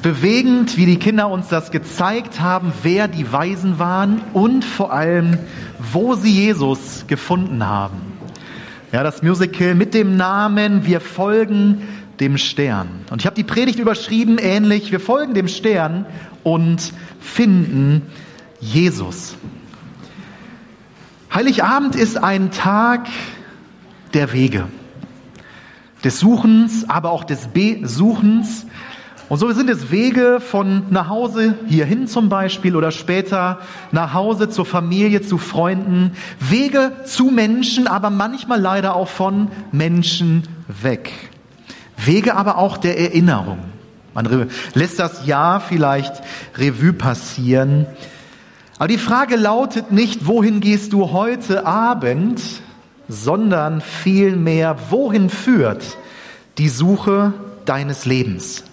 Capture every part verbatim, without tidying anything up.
bewegend, wie die Kinder uns das gezeigt haben, wer die Weisen waren und vor allem, wo sie Jesus gefunden haben. Ja, das Musical mit dem Namen Wir folgen dem Stern. Und ich habe die Predigt überschrieben, ähnlich, wir folgen dem Stern und finden Jesus. Heiligabend ist ein Tag der Wege, des Suchens, aber auch des Besuchens. Und so sind es Wege von nach Hause hierhin zum Beispiel oder später nach Hause zur Familie, zu Freunden. Wege zu Menschen, aber manchmal leider auch von Menschen weg. Wege aber auch der Erinnerung. Man lässt das Jahr vielleicht Revue passieren. Aber die Frage lautet nicht, wohin gehst du heute Abend, sondern vielmehr, wohin führt die Suche deines Lebens?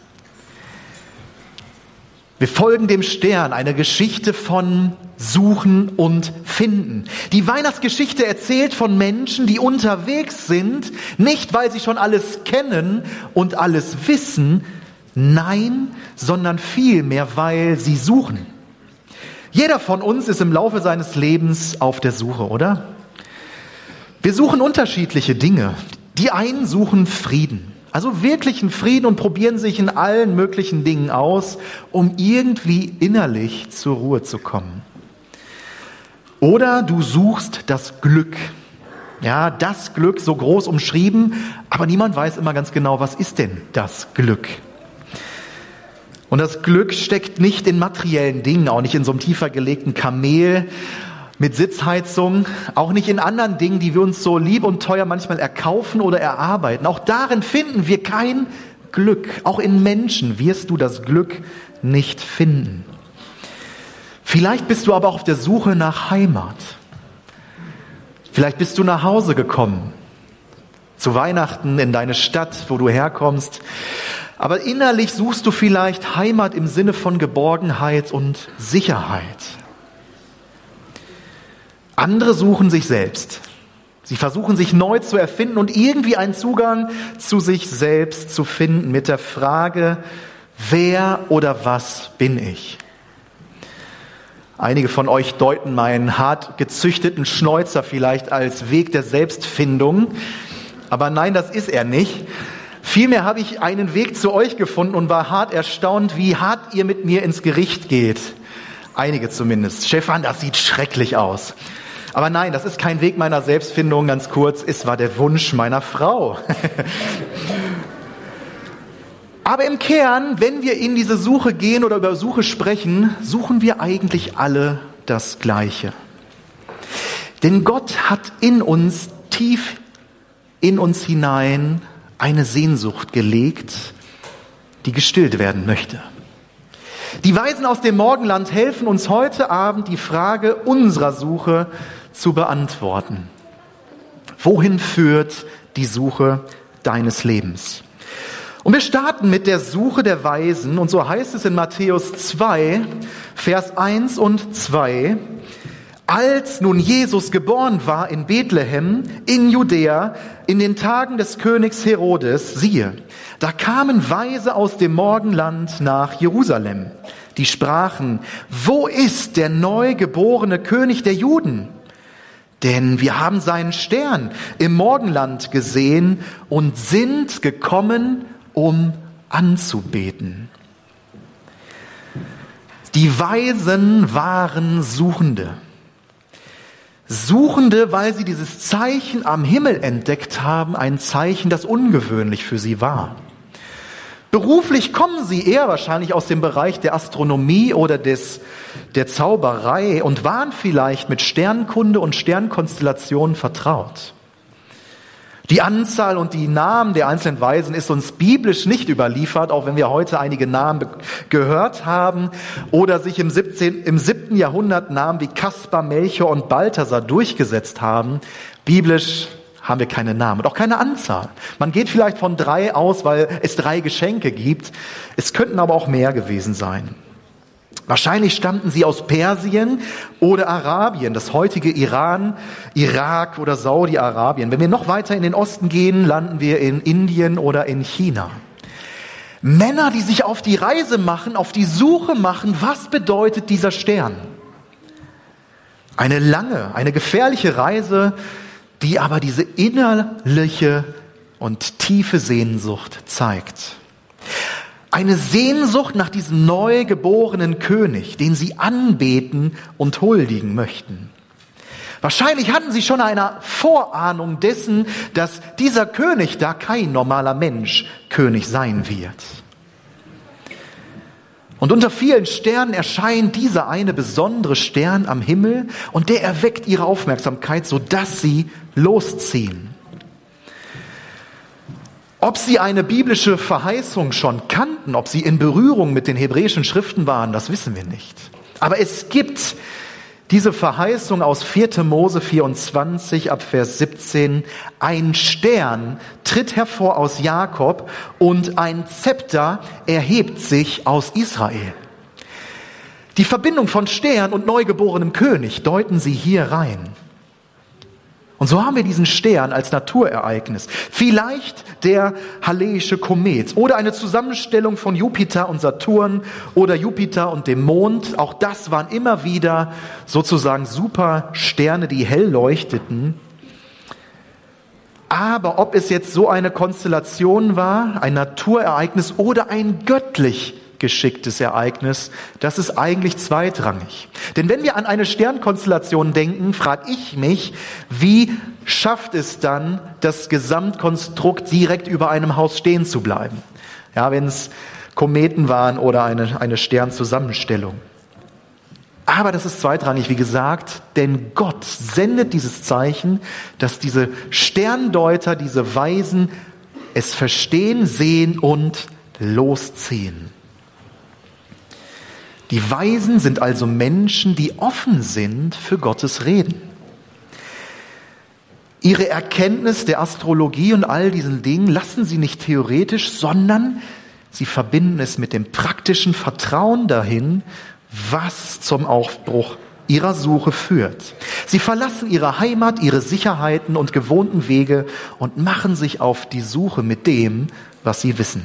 Wir folgen dem Stern, eine Geschichte von Suchen und Finden. Die Weihnachtsgeschichte erzählt von Menschen, die unterwegs sind, nicht weil sie schon alles kennen und alles wissen, nein, sondern vielmehr, weil sie suchen. Jeder von uns ist im Laufe seines Lebens auf der Suche, oder? Wir suchen unterschiedliche Dinge. Die einen suchen Frieden. Also wirklichen Frieden und probieren sich in allen möglichen Dingen aus, um irgendwie innerlich zur Ruhe zu kommen. Oder du suchst das Glück. Ja, das Glück, so groß umschrieben, aber niemand weiß immer ganz genau, was ist denn das Glück? Und das Glück steckt nicht in materiellen Dingen, auch nicht in so einem tiefer gelegten Kamel mit Sitzheizung, auch nicht in anderen Dingen, die wir uns so lieb und teuer manchmal erkaufen oder erarbeiten. Auch darin finden wir kein Glück. Auch in Menschen wirst du das Glück nicht finden. Vielleicht bist du aber auch auf der Suche nach Heimat. Vielleicht bist du nach Hause gekommen, zu Weihnachten in deine Stadt, wo du herkommst. Aber innerlich suchst du vielleicht Heimat im Sinne von Geborgenheit und Sicherheit. Andere suchen sich selbst. Sie versuchen sich neu zu erfinden und irgendwie einen Zugang zu sich selbst zu finden mit der Frage, wer oder was bin ich? Einige von euch deuten meinen hart gezüchteten Schnäuzer vielleicht als Weg der Selbstfindung. Aber nein, das ist er nicht. Vielmehr habe ich einen Weg zu euch gefunden und war hart erstaunt, wie hart ihr mit mir ins Gericht geht. Einige zumindest. Stefan, das sieht schrecklich aus. Aber nein, das ist kein Weg meiner Selbstfindung, ganz kurz. Es war der Wunsch meiner Frau. Aber im Kern, wenn wir in diese Suche gehen oder über Suche sprechen, suchen wir eigentlich alle das Gleiche. Denn Gott hat in uns, tief in uns hinein, eine Sehnsucht gelegt, die gestillt werden möchte. Die Weisen aus dem Morgenland helfen uns heute Abend, die Frage unserer Suche zu beantworten. Wohin führt die Suche deines Lebens? Und wir starten mit der Suche der Weisen. Und so heißt es in Matthäus zwei, Vers eins und zwei. Als nun Jesus geboren war in Bethlehem, in Judäa, in den Tagen des Königs Herodes, siehe, da kamen Weise aus dem Morgenland nach Jerusalem. Die sprachen, wo ist der neugeborene König der Juden? Denn wir haben seinen Stern im Morgenland gesehen und sind gekommen, um anzubeten. Die Weisen waren Suchende. Suchende, weil sie dieses Zeichen am Himmel entdeckt haben, ein Zeichen, das ungewöhnlich für sie war. Beruflich kommen sie eher wahrscheinlich aus dem Bereich der Astronomie oder des, der Zauberei und waren vielleicht mit Sternkunde und Sternkonstellationen vertraut. Die Anzahl und die Namen der einzelnen Weisen ist uns biblisch nicht überliefert, auch wenn wir heute einige Namen gehört haben oder sich im siebzehnten, im siebten Jahrhundert Namen wie Kaspar, Melchior und Balthasar durchgesetzt haben. Biblisch haben wir keine Namen und auch keine Anzahl. Man geht vielleicht von drei aus, weil es drei Geschenke gibt. Es könnten aber auch mehr gewesen sein. Wahrscheinlich stammten sie aus Persien oder Arabien, das heutige Iran, Irak oder Saudi-Arabien. Wenn wir noch weiter in den Osten gehen, landen wir in Indien oder in China. Männer, die sich auf die Reise machen, auf die Suche machen, was bedeutet dieser Stern? Eine lange, eine gefährliche Reise, die aber diese innerliche und tiefe Sehnsucht zeigt. Eine Sehnsucht nach diesem neugeborenen König, den sie anbeten und huldigen möchten. Wahrscheinlich hatten sie schon eine Vorahnung dessen, dass dieser König da kein normaler Mensch König sein wird. Und unter vielen Sternen erscheint dieser eine besondere Stern am Himmel und der erweckt ihre Aufmerksamkeit, sodass sie losziehen. Ob sie eine biblische Verheißung schon kannten, ob sie in Berührung mit den hebräischen Schriften waren, das wissen wir nicht. Aber es gibt diese Verheißung aus vierter Mose vierundzwanzig ab Vers siebzehn. Ein Stern tritt hervor aus Jakob und ein Zepter erhebt sich aus Israel. Die Verbindung von Stern und neugeborenem König deuten sie hier rein. Und so haben wir diesen Stern als Naturereignis. Vielleicht der Haleische Komet oder eine Zusammenstellung von Jupiter und Saturn oder Jupiter und dem Mond. Auch das waren immer wieder sozusagen Supersterne, die hell leuchteten. Aber ob es jetzt so eine Konstellation war, ein Naturereignis oder ein göttlich geschicktes Ereignis, das ist eigentlich zweitrangig. Denn wenn wir an eine Sternkonstellation denken, frage ich mich, wie schafft es dann, das Gesamtkonstrukt direkt über einem Haus stehen zu bleiben? Ja, wenn es Kometen waren oder eine, eine Sternzusammenstellung. Aber das ist zweitrangig, wie gesagt, denn Gott sendet dieses Zeichen, dass diese Sterndeuter, diese Weisen es verstehen, sehen und losziehen. Die Weisen sind also Menschen, die offen sind für Gottes Reden. Ihre Erkenntnis der Astrologie und all diesen Dingen lassen sie nicht theoretisch, sondern sie verbinden es mit dem praktischen Vertrauen dahin, was zum Aufbruch ihrer Suche führt. Sie verlassen ihre Heimat, ihre Sicherheiten und gewohnten Wege und machen sich auf die Suche mit dem, was sie wissen.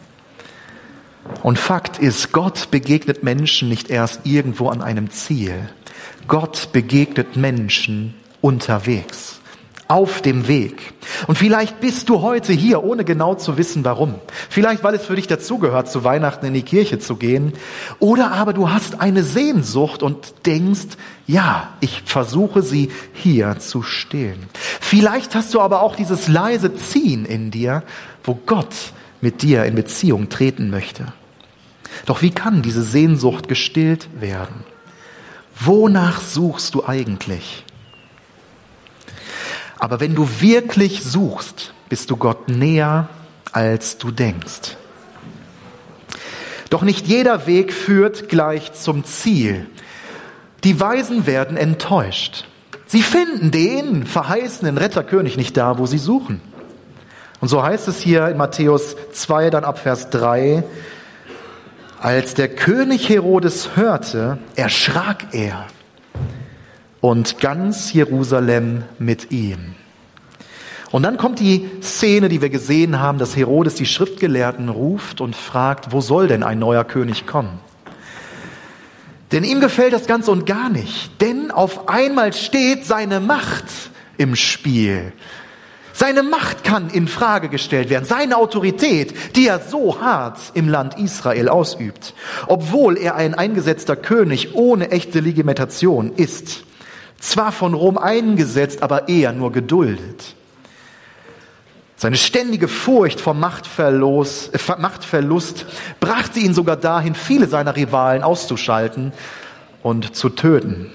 Und Fakt ist, Gott begegnet Menschen nicht erst irgendwo an einem Ziel. Gott begegnet Menschen unterwegs, auf dem Weg. Und vielleicht bist du heute hier, ohne genau zu wissen, warum. Vielleicht, weil es für dich dazugehört, zu Weihnachten in die Kirche zu gehen. Oder aber du hast eine Sehnsucht und denkst, ja, ich versuche sie hier zu stillen. Vielleicht hast du aber auch dieses leise Ziehen in dir, wo Gott mit dir in Beziehung treten möchte. Doch wie kann diese Sehnsucht gestillt werden? Wonach suchst du eigentlich? Aber wenn du wirklich suchst, bist du Gott näher, als du denkst. Doch nicht jeder Weg führt gleich zum Ziel. Die Weisen werden enttäuscht. Sie finden den verheißenen Retterkönig nicht da, wo sie suchen. Und so heißt es hier in Matthäus zwei, dann ab Vers drei, als der König Herodes hörte, erschrak er und ganz Jerusalem mit ihm. Und dann kommt die Szene, die wir gesehen haben, dass Herodes die Schriftgelehrten ruft und fragt, wo soll denn ein neuer König kommen? Denn ihm gefällt das ganz und gar nicht, denn auf einmal steht seine Macht im Spiel. Seine Macht kann in Frage gestellt werden, seine Autorität, die er so hart im Land Israel ausübt, obwohl er ein eingesetzter König ohne echte Legitimation ist. Zwar von Rom eingesetzt, aber eher nur geduldet. Seine ständige Furcht vor Machtverlust, äh, Machtverlust brachte ihn sogar dahin, viele seiner Rivalen auszuschalten und zu töten.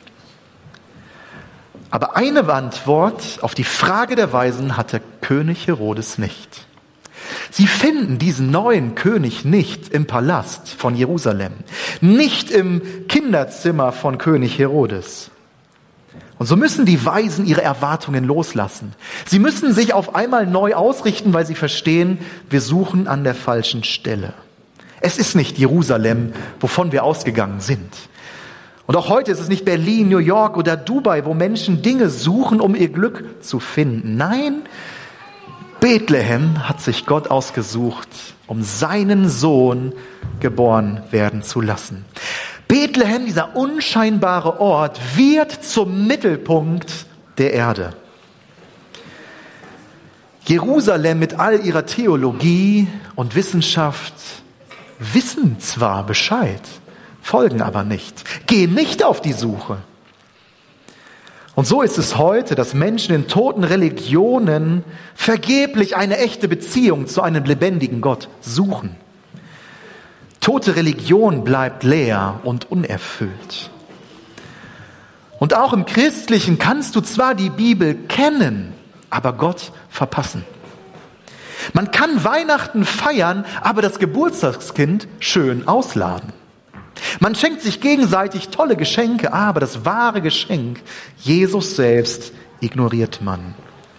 Aber eine Antwort auf die Frage der Weisen hatte König Herodes nicht. Sie finden diesen neuen König nicht im Palast von Jerusalem, nicht im Kinderzimmer von König Herodes. Und so müssen die Weisen ihre Erwartungen loslassen. Sie müssen sich auf einmal neu ausrichten, weil sie verstehen, wir suchen an der falschen Stelle. Es ist nicht Jerusalem, wovon wir ausgegangen sind. Und auch heute ist es nicht Berlin, New York oder Dubai, wo Menschen Dinge suchen, um ihr Glück zu finden. Nein, Bethlehem hat sich Gott ausgesucht, um seinen Sohn geboren werden zu lassen. Bethlehem, dieser unscheinbare Ort, wird zum Mittelpunkt der Erde. Jerusalem mit all ihrer Theologie und Wissenschaft wissen zwar Bescheid, folgen aber nicht, gehen nicht auf die Suche. Und so ist es heute, dass Menschen in toten Religionen vergeblich eine echte Beziehung zu einem lebendigen Gott suchen. Tote Religion bleibt leer und unerfüllt. Und auch im Christlichen kannst du zwar die Bibel kennen, aber Gott verpassen. Man kann Weihnachten feiern, aber das Geburtstagskind schön ausladen. Man schenkt sich gegenseitig tolle Geschenke, aber das wahre Geschenk, Jesus selbst, ignoriert man.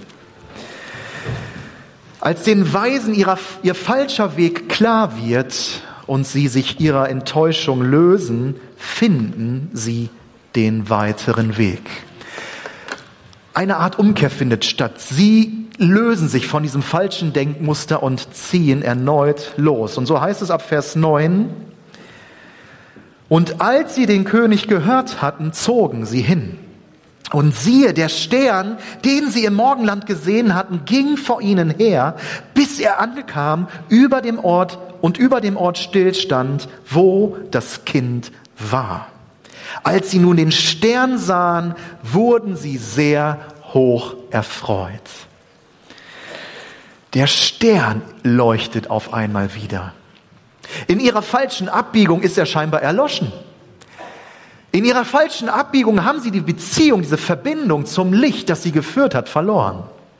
Als den Weisen ihrer, ihr falscher Weg klar wird und sie sich ihrer Enttäuschung lösen, finden sie den weiteren Weg. Eine Art Umkehr findet statt. Sie lösen sich von diesem falschen Denkmuster und ziehen erneut los. Und so heißt es ab Vers neun: Und als sie den König gehört hatten, zogen sie hin. Und siehe, der Stern, den sie im Morgenland gesehen hatten, ging vor ihnen her, bis er ankam über dem Ort und über dem Ort stillstand, wo das Kind war. Als sie nun den Stern sahen, wurden sie sehr hoch erfreut. Der Stern leuchtet auf einmal wieder. In ihrer falschen Abbiegung ist er scheinbar erloschen. In ihrer falschen Abbiegung haben sie die Beziehung, diese Verbindung zum Licht, das sie geführt hat, verloren.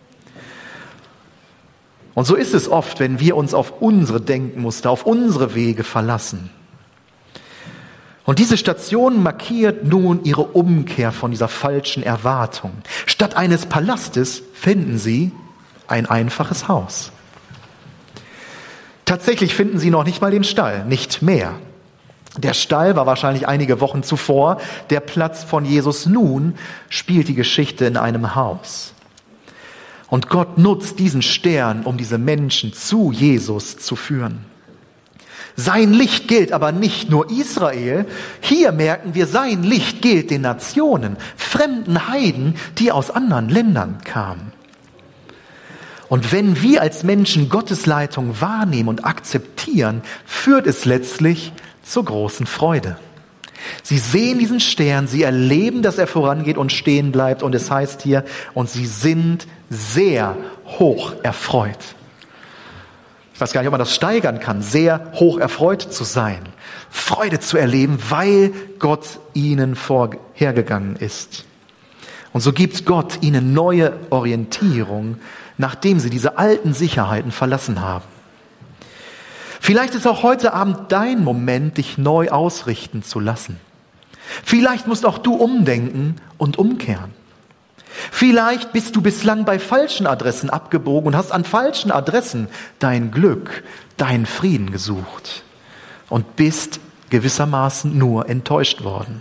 Und so ist es oft, wenn wir uns auf unsere Denkmuster, auf unsere Wege verlassen. Und diese Station markiert nun ihre Umkehr von dieser falschen Erwartung. Statt eines Palastes finden sie ein einfaches Haus. Tatsächlich finden sie noch nicht mal den Stall, nicht mehr. Der Stall war wahrscheinlich einige Wochen zuvor der Platz von Jesus. Nun spielt die Geschichte in einem Haus. Und Gott nutzt diesen Stern, um diese Menschen zu Jesus zu führen. Sein Licht gilt aber nicht nur Israel. Hier merken wir, sein Licht gilt den Nationen, fremden Heiden, die aus anderen Ländern kamen. Und wenn wir als Menschen Gottes Leitung wahrnehmen und akzeptieren, führt es letztlich zur großen Freude. Sie sehen diesen Stern, sie erleben, dass er vorangeht und stehen bleibt. Und es heißt hier, und sie sind sehr hoch erfreut. Ich weiß gar nicht, ob man das steigern kann, sehr hoch erfreut zu sein, Freude zu erleben, weil Gott ihnen vorhergegangen ist. Und so gibt Gott ihnen neue Orientierung, nachdem sie diese alten Sicherheiten verlassen haben. Vielleicht ist auch heute Abend dein Moment, dich neu ausrichten zu lassen. Vielleicht musst auch du umdenken und umkehren. Vielleicht bist du bislang bei falschen Adressen abgebogen und hast an falschen Adressen dein Glück, deinen Frieden gesucht und bist gewissermaßen nur enttäuscht worden.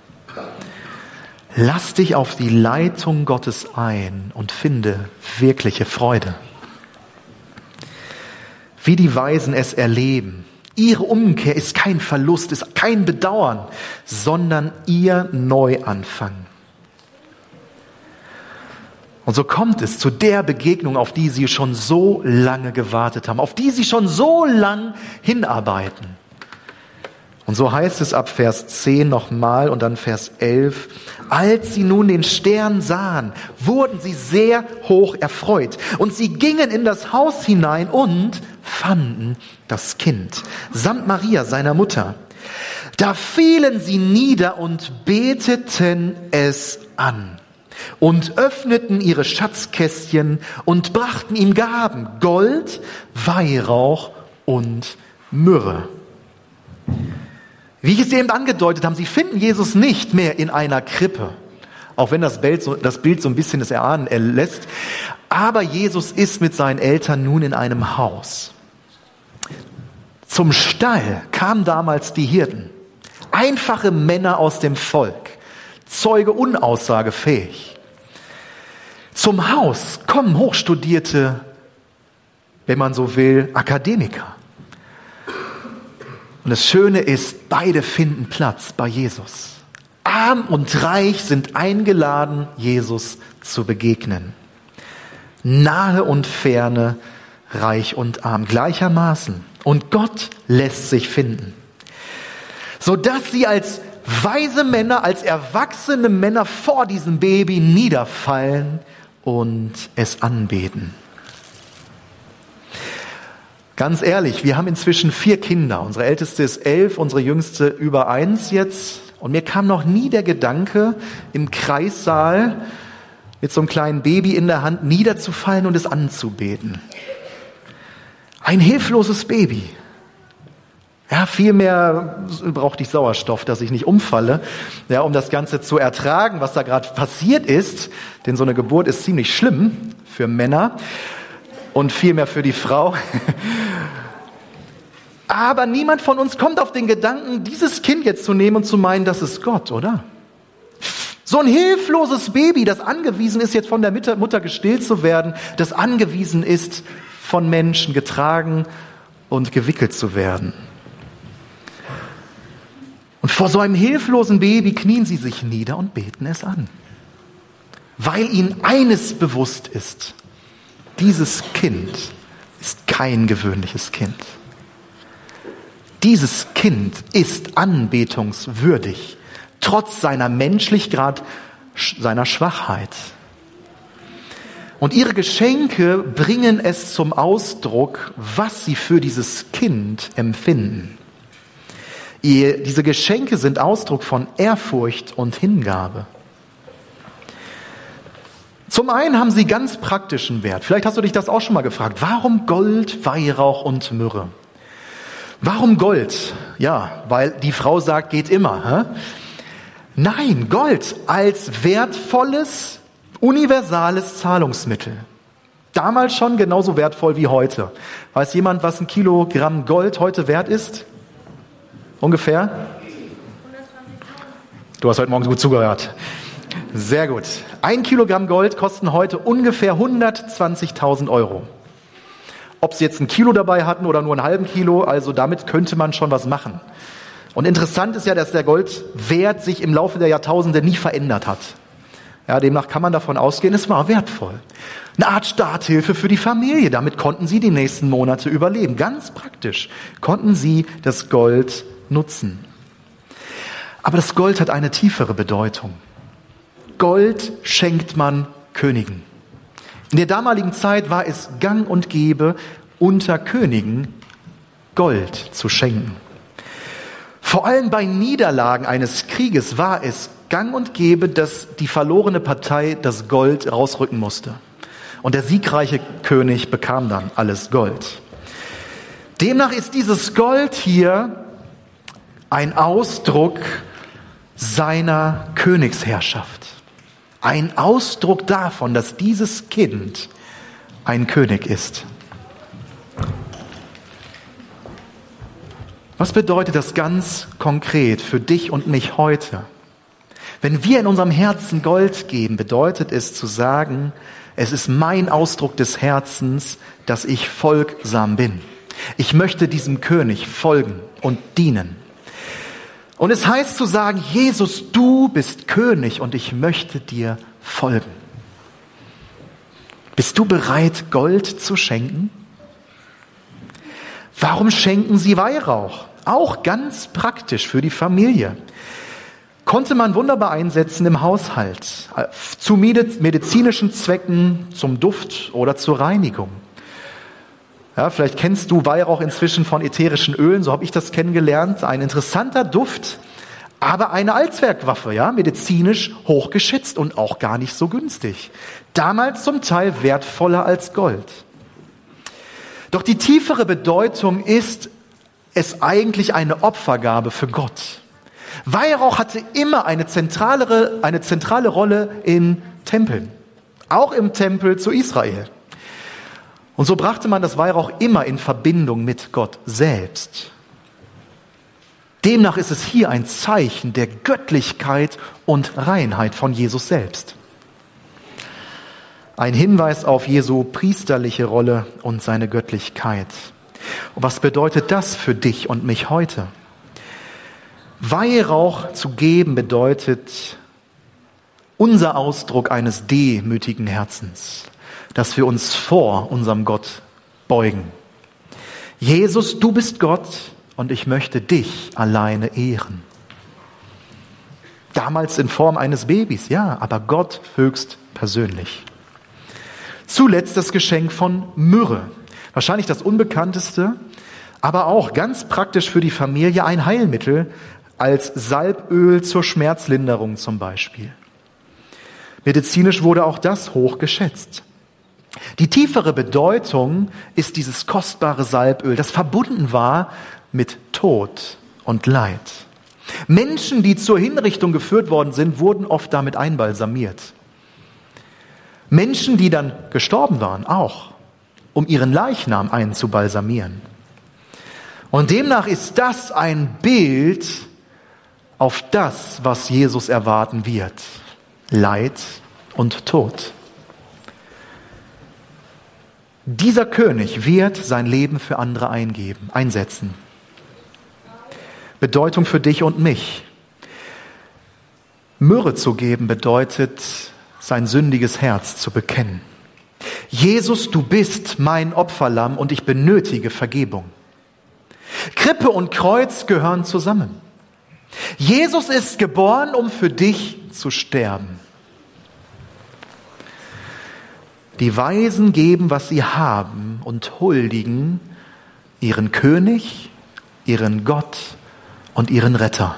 Lass dich auf die Leitung Gottes ein und finde wirkliche Freude. Wie die Weisen es erleben. Ihre Umkehr ist kein Verlust, ist kein Bedauern, sondern ihr Neuanfang. Und so kommt es zu der Begegnung, auf die sie schon so lange gewartet haben, auf die sie schon so lang hinarbeiten. Und so heißt es ab Vers zehn nochmal und dann Vers elf. Als sie nun den Stern sahen, wurden sie sehr hoch erfreut. Und sie gingen in das Haus hinein und fanden das Kind, samt Maria, seiner Mutter. Da fielen sie nieder und beteten es an und öffneten ihre Schatzkästchen und brachten ihm Gaben, Gold, Weihrauch und Myrrhe. Wie ich es eben angedeutet habe, sie finden Jesus nicht mehr in einer Krippe, auch wenn das Bild so, das Bild so ein bisschen das Erahnen lässt. Aber Jesus ist mit seinen Eltern nun in einem Haus. Zum Stall kamen damals die Hirten, einfache Männer aus dem Volk, Zeuge unaussagefähig. Zum Haus kommen hochstudierte wenn man so will, Akademiker. Und das Schöne ist, beide finden Platz bei Jesus. Arm und reich sind eingeladen, Jesus zu begegnen. Nahe und ferne, reich und arm gleichermaßen. Und Gott lässt sich finden. Sodass sie als weise Männer, als erwachsene Männer vor diesem Baby niederfallen und es anbeten. Ganz ehrlich, wir haben inzwischen vier Kinder. Unsere älteste ist elf, unsere jüngste über eins jetzt. Und mir kam noch nie der Gedanke, im Kreissaal mit so einem kleinen Baby in der Hand niederzufallen und es anzubeten. Ein hilfloses Baby. Ja, vielmehr brauchte ich Sauerstoff, dass ich nicht umfalle, ja, um das Ganze zu ertragen, was da gerade passiert ist. Denn so eine Geburt ist ziemlich schlimm für Männer und vielmehr für die Frau. Aber niemand von uns kommt auf den Gedanken, dieses Kind jetzt zu nehmen und zu meinen, das ist Gott, oder? So ein hilfloses Baby, das angewiesen ist, jetzt von der Mutter gestillt zu werden, das angewiesen ist, von Menschen getragen und gewickelt zu werden. Und vor so einem hilflosen Baby knien sie sich nieder und beten es an. Weil ihnen eines bewusst ist: Dieses Kind ist kein gewöhnliches Kind. Dieses Kind ist anbetungswürdig, trotz seiner Menschlichkeit, seiner Schwachheit. Und ihre Geschenke bringen es zum Ausdruck, was sie für dieses Kind empfinden. Ihr, diese Geschenke sind Ausdruck von Ehrfurcht und Hingabe. Zum einen haben sie ganz praktischen Wert. Vielleicht hast du dich das auch schon mal gefragt. Warum Gold, Weihrauch und Myrrhe? Warum Gold? Ja, weil die Frau sagt, geht immer. Hä? Nein, Gold als wertvolles, universales Zahlungsmittel. Damals schon genauso wertvoll wie heute. Weiß jemand, was ein Kilogramm Gold heute wert ist? Ungefähr? Du hast heute Morgen gut zugehört. Sehr gut. Ein Kilogramm Gold kosten heute ungefähr hundertzwanzigtausend Euro. Ob sie jetzt ein Kilo dabei hatten oder nur einen halben Kilo, also damit könnte man schon was machen. Und interessant ist ja, dass der Goldwert sich im Laufe der Jahrtausende nie verändert hat. Ja, demnach kann man davon ausgehen, es war wertvoll. Eine Art Starthilfe für die Familie. Damit konnten sie die nächsten Monate überleben. Ganz praktisch konnten sie das Gold nutzen. Aber das Gold hat eine tiefere Bedeutung. Gold schenkt man Königen. In der damaligen Zeit war es gang und gäbe, unter Königen Gold zu schenken. Vor allem bei Niederlagen eines Krieges war es gang und gäbe, dass die verlorene Partei das Gold rausrücken musste. Und der siegreiche König bekam dann alles Gold. Demnach ist dieses Gold hier ein Ausdruck seiner Königsherrschaft. Ein Ausdruck davon, dass dieses Kind ein König ist. Was bedeutet das ganz konkret für dich und mich heute? Wenn wir in unserem Herzen Gold geben, bedeutet es zu sagen, es ist mein Ausdruck des Herzens, dass ich folgsam bin. Ich möchte diesem König folgen und dienen. Und es heißt zu sagen, Jesus, du bist König und ich möchte dir folgen. Bist du bereit, Gold zu schenken? Warum schenken sie Weihrauch? Auch ganz praktisch für die Familie. Konnte man wunderbar einsetzen im Haushalt, zu medizinischen Zwecken, zum Duft oder zur Reinigung. Ja, vielleicht kennst du Weihrauch inzwischen von ätherischen Ölen, so habe ich das kennengelernt. Ein interessanter Duft, aber eine Allzweckwaffe, ja, medizinisch hochgeschätzt und auch gar nicht so günstig. Damals zum Teil wertvoller als Gold. Doch die tiefere Bedeutung ist es eigentlich eine Opfergabe für Gott. Weihrauch hatte immer eine zentrale, eine zentrale Rolle in Tempeln, auch im Tempel zu Israel. Und so brachte man das Weihrauch immer in Verbindung mit Gott selbst. Demnach ist es hier ein Zeichen der Göttlichkeit und Reinheit von Jesus selbst. Ein Hinweis auf Jesu priesterliche Rolle und seine Göttlichkeit. Und was bedeutet das für dich und mich heute? Weihrauch zu geben bedeutet unser Ausdruck eines demütigen Herzens, dass wir uns vor unserem Gott beugen. Jesus, du bist Gott und ich möchte dich alleine ehren. Damals in Form eines Babys, ja, aber Gott höchst persönlich. Zuletzt das Geschenk von Myrrhe. Wahrscheinlich das unbekannteste, aber auch ganz praktisch für die Familie ein Heilmittel als Salböl zur Schmerzlinderung zum Beispiel. Medizinisch wurde auch das hoch geschätzt. Die tiefere Bedeutung ist dieses kostbare Salböl, das verbunden war mit Tod und Leid. Menschen, die zur Hinrichtung geführt worden sind, wurden oft damit einbalsamiert. Menschen, die dann gestorben waren, auch, um ihren Leichnam einzubalsamieren. Und demnach ist das ein Bild auf das, was Jesus erwarten wird. Leid und Tod. Dieser König wird sein Leben für andere eingeben, einsetzen. Bedeutung für dich und mich. Myrrhe zu geben bedeutet, sein sündiges Herz zu bekennen. Jesus, du bist mein Opferlamm und ich benötige Vergebung. Krippe und Kreuz gehören zusammen. Jesus ist geboren, um für dich zu sterben. Die Weisen geben, was sie haben und huldigen ihren König, ihren Gott und ihren Retter.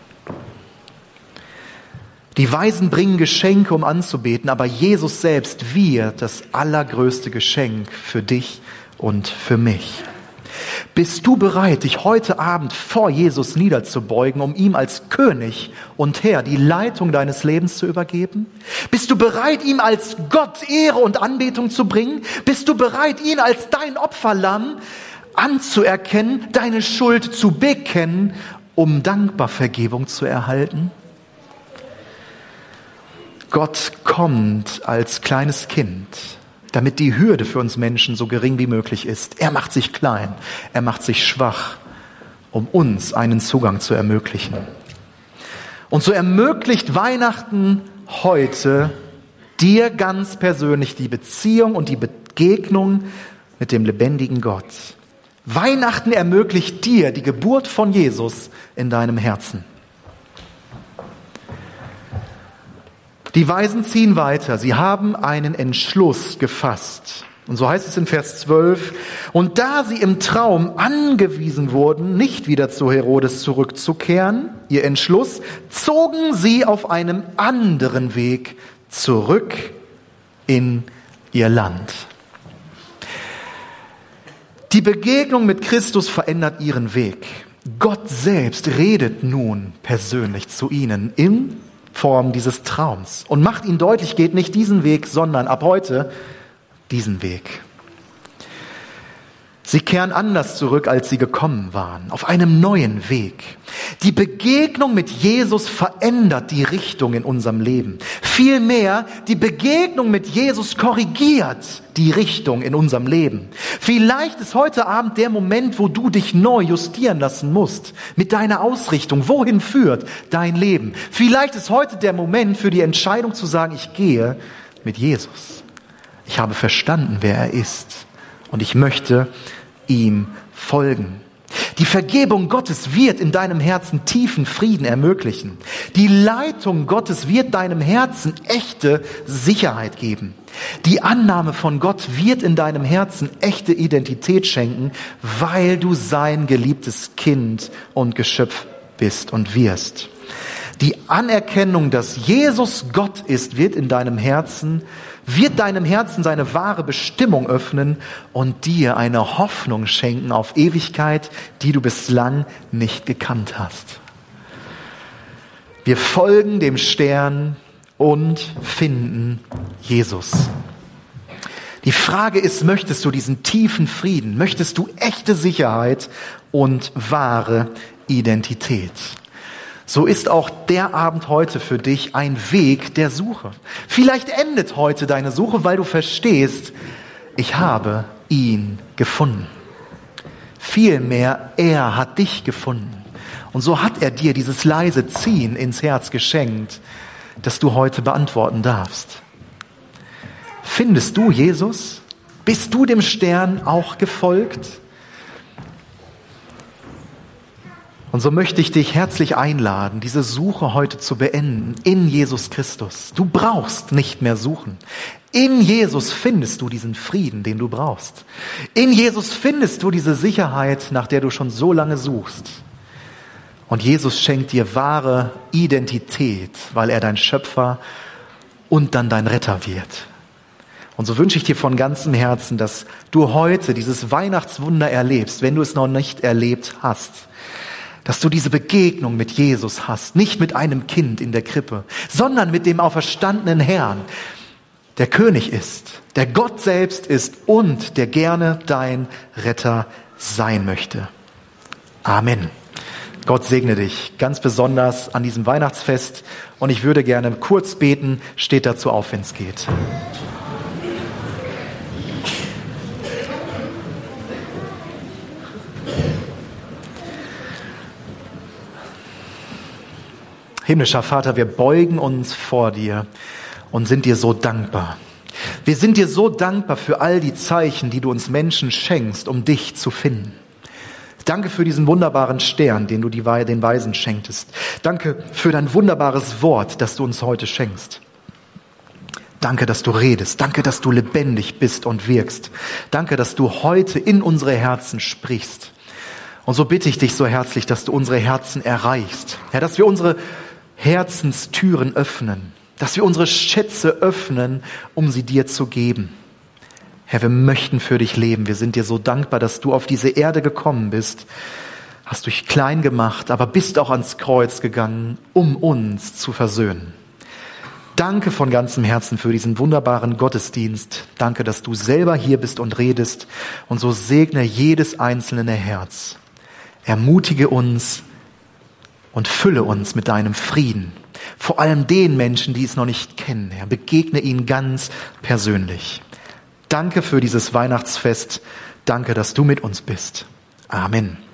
Die Weisen bringen Geschenke, um anzubeten, aber Jesus selbst wird das allergrößte Geschenk für dich und für mich. Bist du bereit, dich heute Abend vor Jesus niederzubeugen, um ihm als König und Herr die Leitung deines Lebens zu übergeben? Bist du bereit, ihm als Gott Ehre und Anbetung zu bringen? Bist du bereit, ihn als dein Opferlamm anzuerkennen, deine Schuld zu bekennen, um dankbar Vergebung zu erhalten? Gott kommt als kleines Kind, damit die Hürde für uns Menschen so gering wie möglich ist. Er macht sich klein, er macht sich schwach, um uns einen Zugang zu ermöglichen. Und so ermöglicht Weihnachten heute dir ganz persönlich die Beziehung und die Begegnung mit dem lebendigen Gott. Weihnachten ermöglicht dir die Geburt von Jesus in deinem Herzen. Die Weisen ziehen weiter. Sie haben einen Entschluss gefasst. Und so heißt es in Vers zwölf. Und da sie im Traum angewiesen wurden, nicht wieder zu Herodes zurückzukehren, ihr Entschluss, zogen sie auf einem anderen Weg zurück in ihr Land. Die Begegnung mit Christus verändert ihren Weg. Gott selbst redet nun persönlich zu ihnen in Form dieses Traums und macht ihnen deutlich, geht nicht diesen Weg, sondern ab heute diesen Weg. Sie kehren anders zurück, als sie gekommen waren, auf einem neuen Weg. Die Begegnung mit Jesus verändert die Richtung in unserem Leben. Vielmehr, die Begegnung mit Jesus korrigiert die Richtung in unserem Leben. Vielleicht ist heute Abend der Moment, wo du dich neu justieren lassen musst mit deiner Ausrichtung. Wohin führt dein Leben? Vielleicht ist heute der Moment für die Entscheidung zu sagen, ich gehe mit Jesus. Ich habe verstanden, wer er ist und ich möchte ihm folgen. Die Vergebung Gottes wird in deinem Herzen tiefen Frieden ermöglichen. Die Leitung Gottes wird deinem Herzen echte Sicherheit geben. Die Annahme von Gott wird in deinem Herzen echte Identität schenken, weil du sein geliebtes Kind und Geschöpf bist und wirst. Die Anerkennung, dass Jesus Gott ist, wird in deinem Herzen wird deinem Herzen seine wahre Bestimmung öffnen und dir eine Hoffnung schenken auf Ewigkeit, die du bislang nicht gekannt hast. Wir folgen dem Stern und finden Jesus. Die Frage ist, möchtest du diesen tiefen Frieden? Möchtest du echte Sicherheit und wahre Identität? so ist auch der Abend heute für dich ein Weg der Suche. Vielleicht endet heute deine Suche, weil du verstehst, ich habe ihn gefunden. Vielmehr, er hat dich gefunden. Und so hat er dir dieses leise Ziehen ins Herz geschenkt, das du heute beantworten darfst. Findest du Jesus? Bist du dem Stern auch gefolgt? Und so möchte ich dich herzlich einladen, diese Suche heute zu beenden in Jesus Christus. Du brauchst nicht mehr suchen. In Jesus findest du diesen Frieden, den du brauchst. In Jesus findest du diese Sicherheit, nach der du schon so lange suchst. Und Jesus schenkt dir wahre Identität, weil er dein Schöpfer und dann dein Retter wird. Und so wünsche ich dir von ganzem Herzen, dass du heute dieses Weihnachtswunder erlebst, wenn du es noch nicht erlebt hast. Dass du diese Begegnung mit Jesus hast, nicht mit einem Kind in der Krippe, sondern mit dem auferstandenen Herrn, der König ist, der Gott selbst ist und der gerne dein Retter sein möchte. Amen. Gott segne dich ganz besonders an diesem Weihnachtsfest und ich würde gerne kurz beten, steht dazu auf, wenn es geht. Himmlischer Vater, wir beugen uns vor dir und sind dir so dankbar. Wir sind dir so dankbar für all die Zeichen, die du uns Menschen schenkst, um dich zu finden. Danke für diesen wunderbaren Stern, den du die, den Weisen schenktest. Danke für dein wunderbares Wort, das du uns heute schenkst. Danke, dass du redest. Danke, dass du lebendig bist und wirkst. Danke, dass du heute in unsere Herzen sprichst. Und so bitte ich dich so herzlich, dass du unsere Herzen erreichst. Ja, dass wir unsere Herzenstüren öffnen, dass wir unsere Schätze öffnen, um sie dir zu geben. Herr, wir möchten für dich leben. Wir sind dir so dankbar, dass du auf diese Erde gekommen bist, hast dich klein gemacht, aber bist auch ans Kreuz gegangen, um uns zu versöhnen. Danke von ganzem Herzen für diesen wunderbaren Gottesdienst. Danke, dass du selber hier bist und redest und so segne jedes einzelne Herz. Ermutige uns und fülle uns mit deinem Frieden. Vor allem den Menschen, die es noch nicht kennen, Herr, begegne ihnen ganz persönlich. Danke für dieses Weihnachtsfest. Danke, dass du mit uns bist. Amen.